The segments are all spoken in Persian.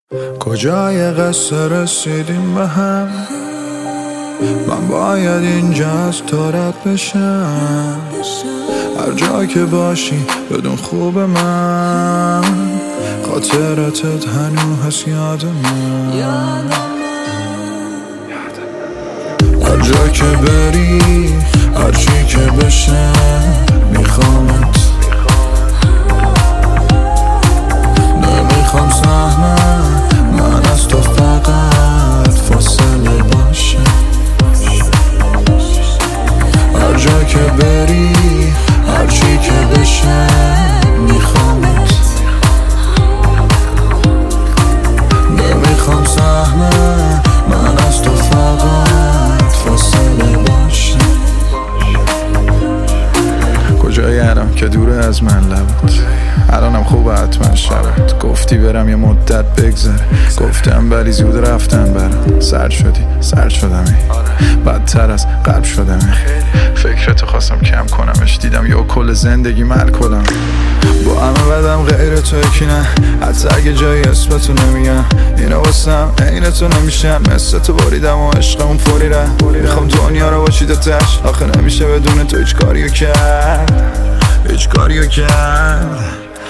کجای قصه رسیدیم به هم؟ من باید اینجا از تو رد بشم. هر جا که باشی بدون خوب من، خاطرتت هنوز هست یاد من. هر جا که بری، هر چی که بشه میخوامت. نمیخوام سهمه من از تو فقط فاصله باشه. هر جا که بری، هر چی که بشه میخوامت. نمیخوام سهمه من از تو فقط فاصله باشه. کجایی الان که دوره از من لبت؟ الانم خوبه حتما شبت. گفتی برم یه مدت بگذره، گفتم ولی زود رفتن برم. سرد شدی، سرد شدم بدتر از قلب شدم. فکرتو خواستم کم کنمش، دیدم یا کل زندگی ملکلم. با همه بدم غیر تو یکی نه، حتی اگه جایی اسمتو نمیگم. اینا واسم عین تو نمیشم، مثل تو باریدم و عشقمون فوری ره. میخوام دنیا رو باشی تش، آخه نمیشه بدون تو هیچ کاریو کرد، هیچ کاریو کرد.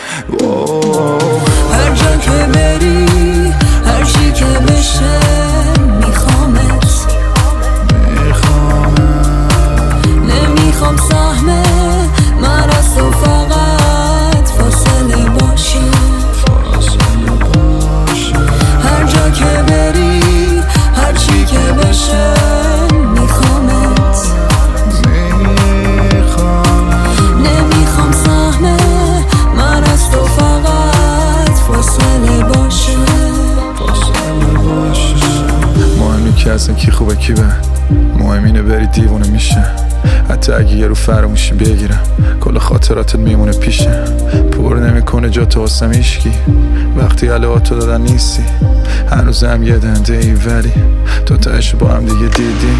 هر جا که بری، هر چی که بشه میخوامت. نمیخوام سهمه من از تو فقط فاصله باشه. هر جا که بری، هر چی که بشه میخوامت. نمیخوام سهمه من از تو فقط فاصله باشه. مهمی که اصلا کی خوبه کی بد، مهم اینه بری دیوونه میشه. حتی اگه یه رو فراموشی بگیرم، کل خاطراتت میمونه پیشه. پر نمیکنه جا تو واسم هیشکی، وقتی علواتو دادن نیستی. هنوزم یه دنده ای ولی تو تاش با هم دیگه دیدیم.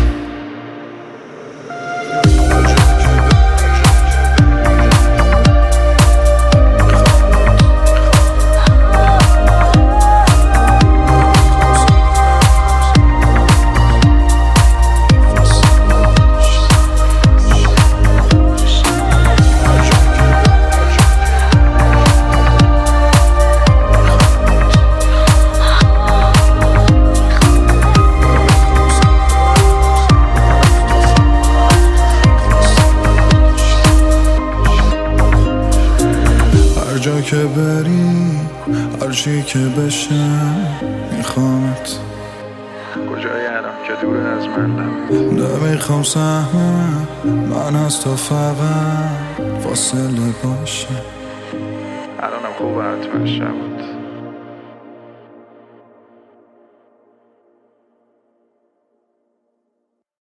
هر جا که بری، هر چی که بشه میخوامت. کجایی الان که دوره از من نمیخوام سهمه من از تو فقط فاصله باشه. الانم خوبه حتما شبت.